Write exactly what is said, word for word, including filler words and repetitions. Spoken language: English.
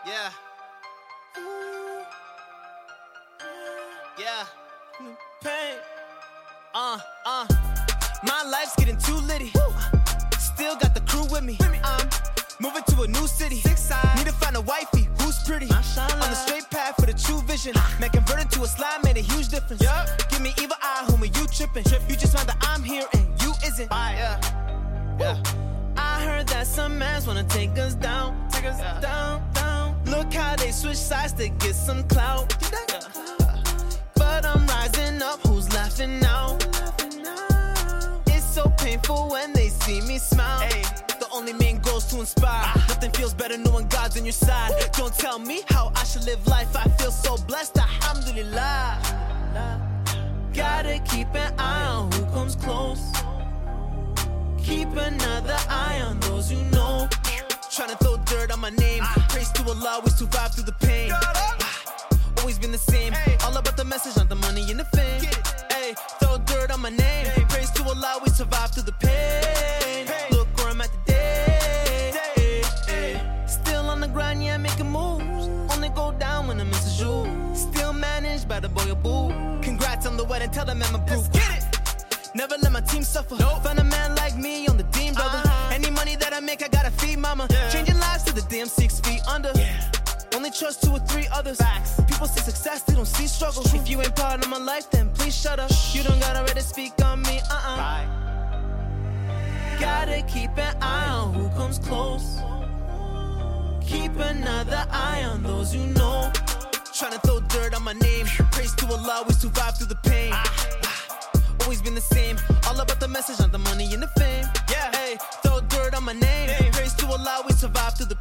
Yeah. Yeah. Pain. Uh, uh. My life's getting too litty. Still got the crew with me. I'm moving to a new city. Need to find a wifey who's pretty. On the straight path for the true vision. Man, converted to a slime made a huge difference. Give me evil eye, homie, you tripping. You just found that I'm here and you isn't. Yeah. Yeah. I heard that some mans wanna take us down. Take us yeah. down, down. Look how they switch sides to get some clout. Yeah. But I'm rising up, who's laughing now? It's so painful when they see me smile. Hey. The only main goal is to inspire. Ah. Nothing feels better knowing God's on your side. Woo. Don't tell me how I should live life. I feel so blessed, alhamdulillah. Gotta keep an eye on who comes close. Keep another eye on those you know. Tryna throw dirt on my name. Ah. Praise to Allah, we survive through the pain. Ah. Always been the same. Ay. All about the message, not the money and the fame. Hey, throw dirt on my name. Ay. Praise to Allah, we survive through the pain. Hey. Look where I'm at today. Ay. Ay. Still on the grind, yeah, making moves. Only go down when I miss a you. Still managed by the boy or boo. Congrats on the wedding, tell them I'm a proof. Never let my team suffer. Nope. Find a man like me on the team, brother. Uh-huh. Any money that I make, I gotta feed mama. Yeah. Changing lives to the damn six feet under. Yeah. Only trust two or three others. Facts. People see success, they don't see struggle. If you ain't part of my life, then please shut up. Shh. You don't gotta ready to speak on me, uh-uh. Bye. Gotta keep an eye on who comes close. Keep another eye on those you know. Tryna throw dirt on my name. Praise to Allah, we survive through the pain. Ah. Always been the same. All about the message, not the money and the fame. Yeah. Hey, throw dirt on my name. Hey. Praise to Allah, we survive through the